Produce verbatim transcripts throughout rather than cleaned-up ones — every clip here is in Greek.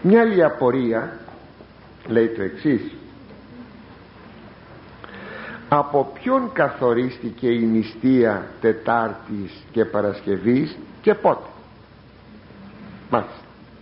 Μια άλλη απορία λέει το εξής: από ποιον καθορίστηκε η νηστεία Τετάρτης και Παρασκευής και πότε? Μάλιστα,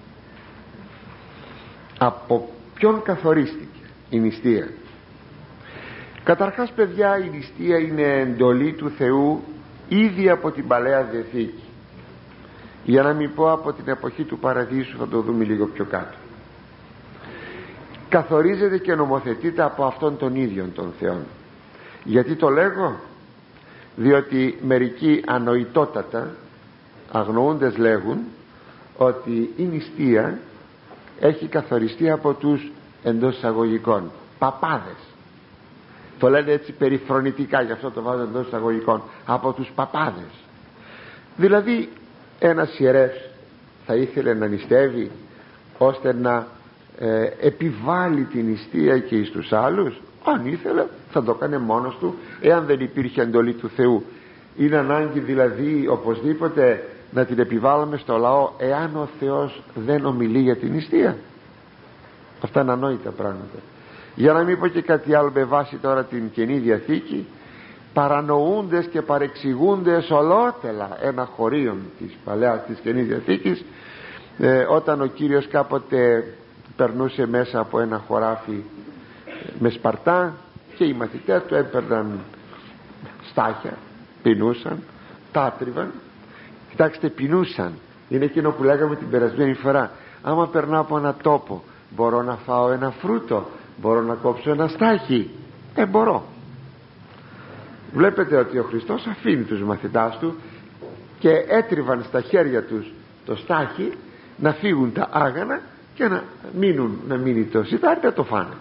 από ποιον καθορίστηκε η νηστεία? Καταρχάς, παιδιά, η νηστεία είναι εντολή του Θεού ήδη από την Παλαιά Διαθήκη, για να μην πω από την εποχή του Παραδείσου, θα το δούμε λίγο πιο κάτω. Καθορίζεται και νομοθετείται από αυτόν τον ίδιο τον Θεόν. Γιατί το λέγω? Διότι μερικοί ανοητότατα αγνοούντες λέγουν ότι η νηστεία έχει καθοριστεί από τους εντός εισαγωγικών παπάδες. Το λένε έτσι περιφρονητικά, γι' αυτό το βάζω εντός εισαγωγικών, από τους παπάδες. Δηλαδή ένας ιερεύς θα ήθελε να νηστεύει ώστε να ε, επιβάλλει την νηστεία και εις τους άλλους? Αν ήθελε θα το έκανε μόνος του, εάν δεν υπήρχε εντολή του Θεού. Είναι ανάγκη δηλαδή οπωσδήποτε να την επιβάλλουμε στο λαό, εάν ο Θεός δεν ομιλεί για την νηστεία? Αυτά είναι ανόητα πράγματα. Για να μην πω και κάτι άλλο, με βάση τώρα την Καινή Διαθήκη, παρανοούντες και παρεξηγούντες ολότελα ένα χωρίον της παλαιάς της Καινής Διαθήκης, ε, όταν ο Κύριος κάποτε περνούσε μέσα από ένα χωράφι με σπαρτά και οι μαθητές του έπαιρναν στάχια, πεινούσαν, τάτριβαν. Κοιτάξτε, πεινούσαν, είναι εκείνο που λέγαμε την περασμένη φορά: άμα περνάω από ένα τόπο, μπορώ να φάω ένα φρούτο, μπορώ να κόψω ένα στάχι? Ε, μπορώ. Βλέπετε ότι ο Χριστός αφήνει τους μαθητάς του και έτριβαν στα χέρια τους το στάχι, να φύγουν τα άγανα και να μείνουν, να μείνει το σιτάρι, να το φάνε.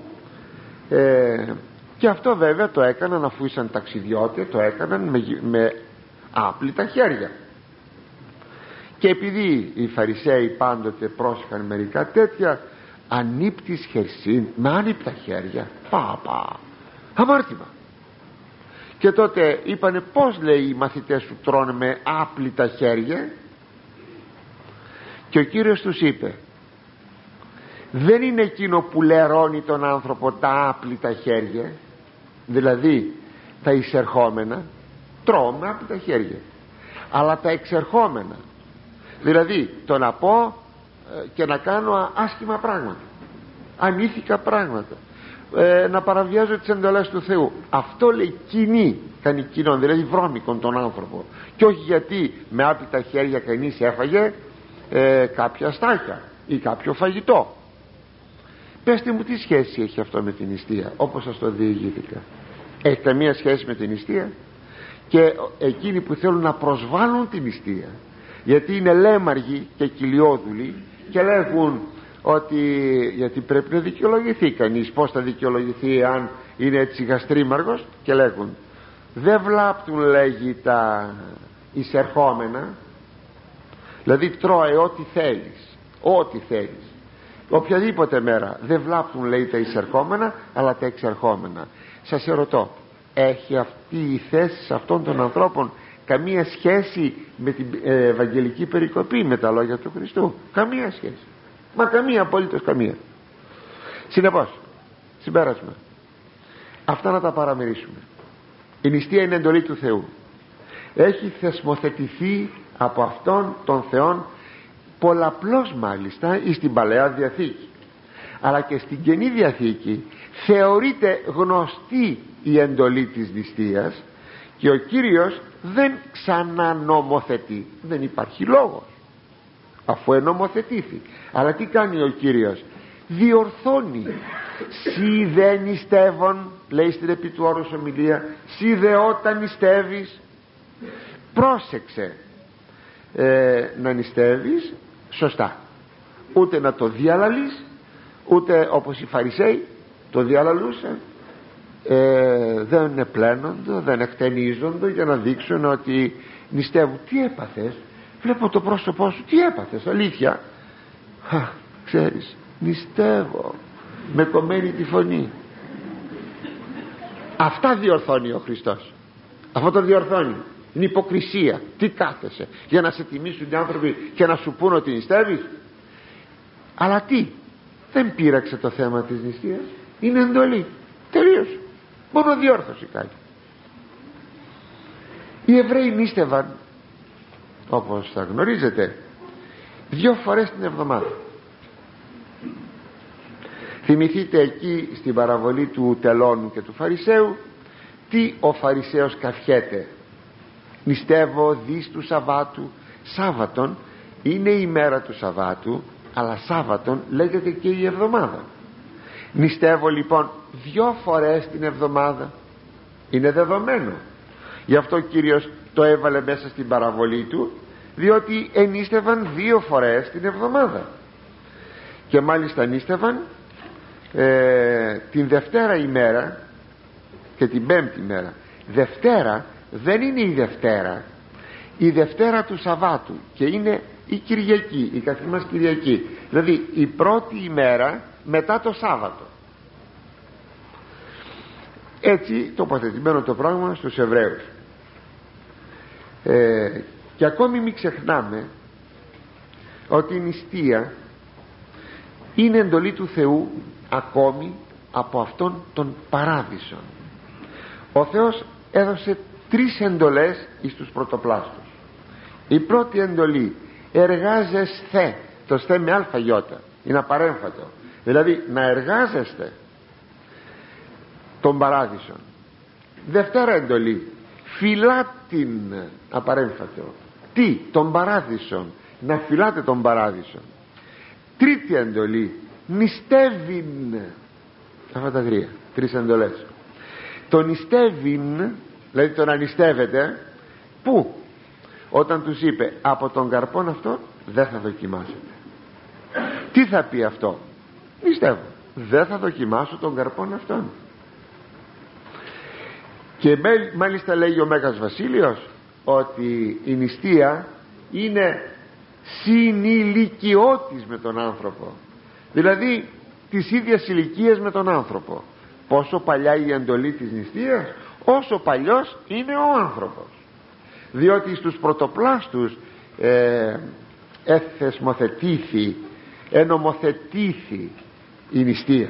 Ε, και αυτό βέβαια το έκαναν αφού ήσαν ταξιδιώτες, το έκαναν με, με άπλυτα χέρια. Και επειδή οι Φαρισαίοι πάντοτε πρόσεχαν μερικά τέτοια, ανύπτης χερσίν, με άνυπτα χέρια, πάπα, αμάρτημα. Και τότε είπανε: πως, λέει, οι μαθητές σου τρώνε με άπλυτα χέρια? Και ο Κύριος τους είπε: δεν είναι εκείνο που λερώνει τον άνθρωπο τα άπλυτα χέρια, δηλαδή τα εισερχόμενα, τρώω με άπλυτα χέρια, αλλά τα εξερχόμενα, δηλαδή το να πω και να κάνω άσχημα πράγματα, ανήθικα πράγματα, ε, να παραβιάζω τις εντολές του Θεού, αυτό, λέει, κοινή, κάνει κοινόν, δηλαδή βρώμικον τον άνθρωπο, και όχι γιατί με άπλυτα χέρια κανείς έφαγε ε, κάποια στάχια ή κάποιο φαγητό. Πεςτε μου, τι σχέση έχει αυτό με την νηστεία, όπως σας το διηγήθηκα? Έχει καμία σχέση με την νηστεία? Και εκείνοι που θέλουν να προσβάλλουν την νηστεία, γιατί είναι λέμαργοι και κοιλιόδουλοι και λέγουν ότι γιατί πρέπει να δικαιολογηθεί κανείς, πως θα δικαιολογηθεί αν είναι έτσι γαστρίμαργος, και λέγουν: δεν βλάπτουν, λέγει, τα εισερχόμενα, δηλαδή τρώε ό,τι θέλεις, ό,τι θέλεις, οποιαδήποτε μέρα, δεν βλάπτουν, λέει, τα εισερχόμενα, αλλά τα εξερχόμενα. Σας ερωτώ, έχει αυτή η θέση αυτών των ανθρώπων καμία σχέση με την ε, Ευαγγελική περικοπή, με τα λόγια του Χριστού? Καμία σχέση, μα καμία, απολύτως καμία. Συνεπώς, συμπέρασμα, αυτά να τα παραμερίσουμε. Η νηστεία είναι εντολή του Θεού, έχει θεσμοθετηθεί από αυτόν τον Θεόν πολλαπλώς, μάλιστα, εις την Παλαιά Διαθήκη, αλλά και στην Καινή Διαθήκη θεωρείται γνωστή η εντολή της νηστείας, και ο Κύριος δεν ξανανομοθετεί, δεν υπάρχει λόγος, αφού ενομοθετήθη. Αλλά τι κάνει ο Κύριος? Διορθώνει. Σι δε νηστεύων, λέει στην επί του όρους ομιλία, σι δε όταν νηστεύεις, πρόσεξε ε, να νηστεύεις σωστά, ούτε να το διαλαλείς, ούτε όπως οι Φαρισαίοι το διαλαλούσαν, ε, δεν πλένονται, δεν εκτενίζονται για να δείξουν ότι νηστεύουν. Τι έπαθες? Βλέπω το πρόσωπό σου, τι έπαθες? Αλήθεια? Χα, ξέρεις, νηστεύω, με κομμένη τη φωνή. Αυτά διορθώνει ο Χριστός, αυτό το διορθώνει. Είναι υποκρισία. Τι κάθεσαι για να σε τιμήσουν οι άνθρωποι και να σου πούν ότι νηστεύεις? Αλλά τι, δεν πείραξε το θέμα της νηστείας, είναι εντολή, τελείωσε, μόνο διόρθωση κάνει. Οι Εβραίοι νήστευαν, όπως θα γνωρίζετε, δύο φορές την εβδομάδα. Θυμηθείτε εκεί στην παραβολή του τελώνου και του Φαρισαίου, τι ο Φαρισαίος καυχέται: νηστεύω δις του Σαββάτου. Σάββατον είναι η μέρα του Σαββάτου, αλλά Σάββατον λέγεται και η εβδομάδα. Νηστεύω λοιπόν δυο φορές την εβδομάδα, είναι δεδομένο. Γι' αυτό ο Κύριος το έβαλε μέσα στην παραβολή του, διότι ενίστευαν δύο φορές την εβδομάδα. Και μάλιστα νήστευαν ε, την Δευτέρα ημέρα και την Πέμπτη μέρα. Δευτέρα δεν είναι η Δευτέρα, η Δευτέρα του Σαββάτου, και είναι η Κυριακή, η καθή μας Κυριακή, δηλαδή η πρώτη ημέρα μετά το Σάββατο. Έτσι τοποθετημένο το πράγμα στους Εβραίους. ε, και ακόμη μην ξεχνάμε ότι η νηστεία είναι εντολή του Θεού ακόμη από αυτόν τον παράδεισο. Ο Θεός έδωσε τρεις εντολές εις τους πρωτοπλάστους. Η πρώτη εντολή: εργάζεσθε. Το σθε με αλφα γιώτα, είναι απαρέμφατο, δηλαδή να εργάζεστε τον παράδεισο. Δευτέρα εντολή: φυλάτην, απαρέμφατο. Τι, τον παράδεισον, να φυλάτε τον παράδεισον. Τρίτη εντολή: νηστεύειν. Αυτά τα τρία, τρεις εντολές. Το νηστεύειν, δηλαδή το να νηστεύετε, πού? Όταν τους είπε από τον καρπόν αυτό δεν θα δοκιμάσετε. Τι θα πει αυτό? Νηστεύω, δεν θα δοκιμάσω τον καρπόν αυτόν. Και μάλιστα λέγει ο Μέγας Βασίλειος ότι η νηστεία είναι συνηλικιώτης με τον άνθρωπο, δηλαδή της ίδιας ηλικίας με τον άνθρωπο. Πόσο παλιά η εντολή της νηστείας, όσο παλιός είναι ο άνθρωπος, διότι στους πρωτοπλάστους ε, εθεσμοθετήθη, ενομοθετήθη η νηστεία.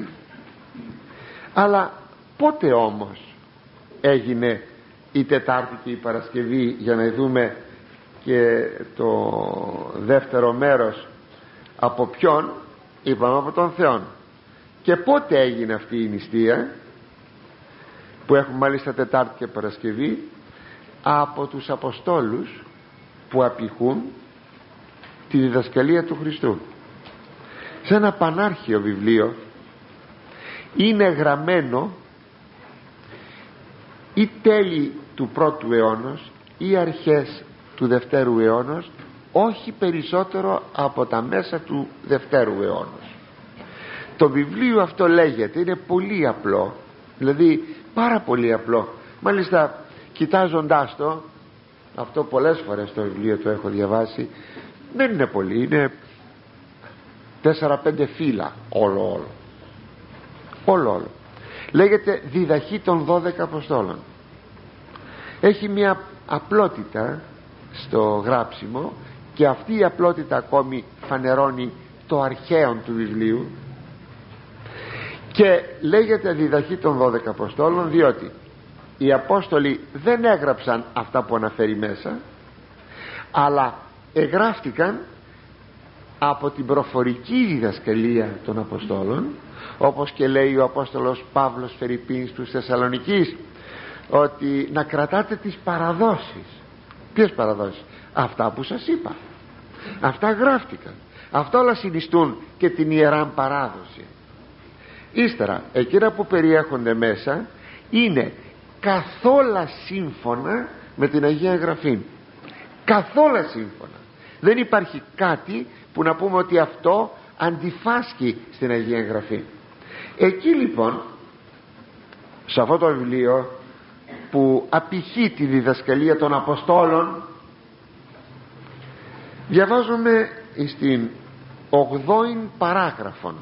Αλλά πότε όμως έγινε η Τετάρτη και η Παρασκευή, για να δούμε και το δεύτερο μέρος? Από ποιον? Είπαμε από τον Θεό. Και πότε έγινε αυτή η νηστεία που έχουμε μάλιστα Τετάρτη και Παρασκευή? Από τους Αποστόλους που απηχούν τη διδασκαλία του Χριστού. Σε ένα πανάρχιο βιβλίο είναι γραμμένο ή τέλη του πρώτου αιώνος ή αρχές του δευτέρου αιώνος, όχι περισσότερο από τα μέσα του δευτέρου αιώνος. Το βιβλίο αυτό λέγεται, είναι πολύ απλό, δηλαδή πάρα πολύ απλό. Μάλιστα κοιτάζοντάς το, αυτό πολλές φορές το βιβλίο το έχω διαβάσει, δεν είναι πολύ, είναι τέσσερα πέντε φύλλα όλο όλο όλο όλο λέγεται διδαχή των δώδεκα Αποστόλων. Έχει μια απλότητα στο γράψιμο, και αυτή η απλότητα ακόμη φανερώνει το αρχαίον του βιβλίου, και λέγεται διδαχή των δώδεκα Αποστόλων διότι οι Απόστολοι δεν έγραψαν αυτά που αναφέρει μέσα, αλλά εγγράφτηκαν από την προφορική διδασκαλία των Αποστόλων, όπως και λέει ο Απόστολος Παύλος Φερρυπίν στους Θεσσαλονικείς, ότι να κρατάτε τις παραδόσεις. Ποιες παραδόσεις? Αυτά που σας είπα, αυτά γράφτηκαν, αυτά όλα συνιστούν και την Ιεράν Παράδοση. Ύστερα εκείνα που περιέχονται μέσα είναι καθόλα σύμφωνα με την Αγία Γραφή, καθόλα σύμφωνα. Δεν υπάρχει κάτι που να πούμε ότι αυτό αντιφάσκει στην Αγία Γραφή. Εκεί λοιπόν, σε αυτό το βιβλίο που απηχεί τη διδασκαλία των Αποστόλων, διαβάζουμε στην ογδόην παράγραφον: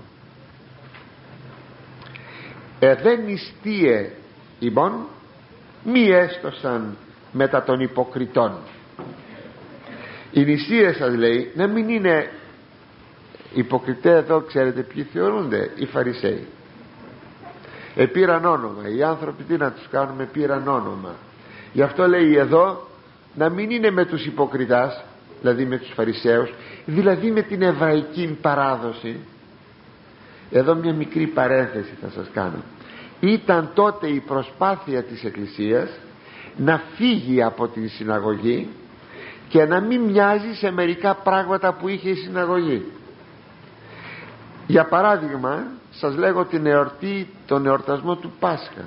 εδέν νηστείε ημών μη έστωσαν μετά των υποκριτών. Οι νηστείες σας, λέει, να μην είναι Υποκριτέ εδώ ξέρετε ποιοι θεωρούνται? Οι Φαρισαίοι. Επήραν όνομα. Οι άνθρωποι τι να τους κάνουμε? Πήραν όνομα. Γι' αυτό λέει εδώ να μην είναι με τους υποκριτάς, δηλαδή με τους Φαρισαίους, δηλαδή με την εβραϊκή παράδοση. Εδώ μια μικρή παρένθεση θα σας κάνω. Ήταν τότε η προσπάθεια της Εκκλησίας να φύγει από την συναγωγή και να μην μοιάζει σε μερικά πράγματα που είχε η συναγωγή. Για παράδειγμα, σας λέγω την εορτή, τον εορτασμό του Πάσχα.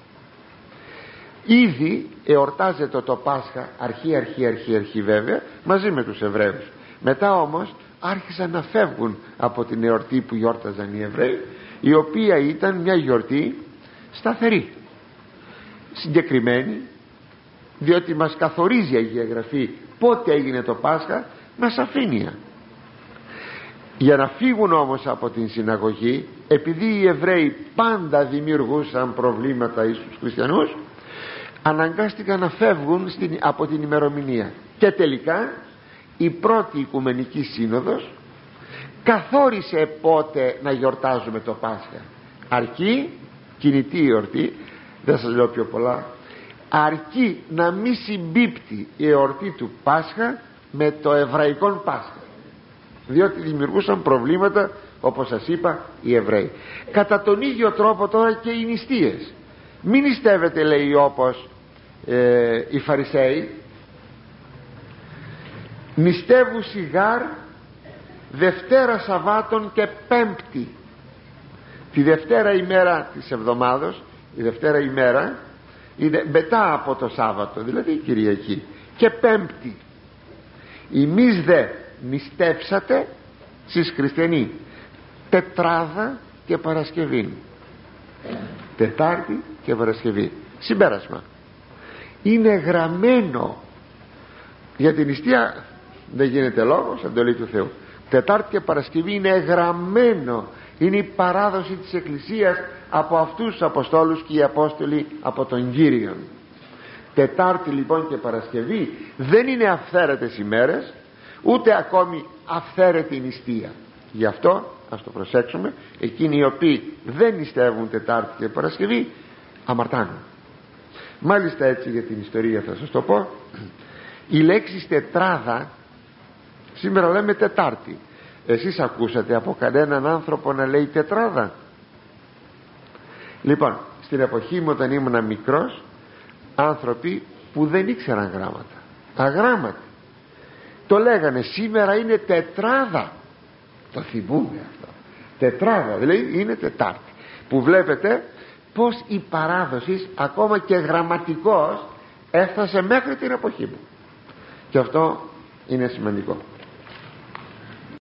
Ήδη εορτάζεται το Πάσχα αρχή αρχή αρχή αρχή βέβαια μαζί με τους Εβραίους. Μετά όμως άρχισαν να φεύγουν από την εορτή που γιόρταζαν οι Εβραίοι, η οποία ήταν μια γιορτή σταθερή, συγκεκριμένη, διότι μας καθορίζει η Αγία Γραφή πότε έγινε το Πάσχα με σαφήνεια. Για να φύγουν όμως από την συναγωγή, επειδή οι Εβραίοι πάντα δημιουργούσαν προβλήματα εις τους χριστιανούς, αναγκάστηκαν να φεύγουν στην, από την ημερομηνία. Και τελικά η πρώτη Οικουμενική Σύνοδος καθόρισε πότε να γιορτάζουμε το Πάσχα. Αρκεί, κινητή εορτή, δεν σας λέω πιο πολλά, αρκεί να μη συμπίπτει η εορτή του Πάσχα με το εβραϊκό Πάσχα, διότι δημιουργούσαν προβλήματα, όπως σας είπα, οι Εβραίοι. Κατά τον ίδιο τρόπο τώρα και οι νηστείες. Μην νηστεύετε, λέει, όπως ε, οι Φαρισαίοι. Νηστεύουν σιγάρ Δευτέρα Σαββάτων και Πέμπτη. Τη Δευτέρα ημέρα της εβδομάδος, η Δευτέρα ημέρα είναι μετά από το Σάββατο, δηλαδή η Κυριακή, και Πέμπτη. Εμείς δε νηστεύσατε στις χριστιανοί Τετράδα και Παρασκευή, Τετάρτη και Παρασκευή. Συμπέρασμα, είναι γραμμένο. Για την νηστεία δεν γίνεται λόγος, εντολή του Θεού. Τετάρτη και Παρασκευή είναι γραμμένο, είναι η παράδοση της Εκκλησίας από αυτούς τους Αποστόλους και οι Απόστολοι από τον Κύριον. Τετάρτη λοιπόν και Παρασκευή δεν είναι αυθαίρετες ημέρες, ούτε ακόμη αυθαίρετη νηστεία. Γι' αυτό ας το προσέξουμε, εκείνοι οι οποίοι δεν νηστεύουν Τετάρτη και Παρασκευή αμαρτάνουν. Μάλιστα, έτσι για την ιστορία θα σας το πω, η λέξη τετράδα σήμερα λέμε Τετάρτη. Εσείς ακούσατε από κανέναν άνθρωπο να λέει τετράδα? Λοιπόν, στην εποχή μου όταν ήμουν μικρός, άνθρωποι που δεν ήξεραν γράμματα, αγράμματοι, το λέγανε σήμερα είναι τετράδα. Το θυμούμε αυτό, τετράδα, δηλαδή είναι Τετάρτη. Που βλέπετε πως η παράδοση ακόμα και γραμματικός έφτασε μέχρι την εποχή μου, και αυτό είναι σημαντικό.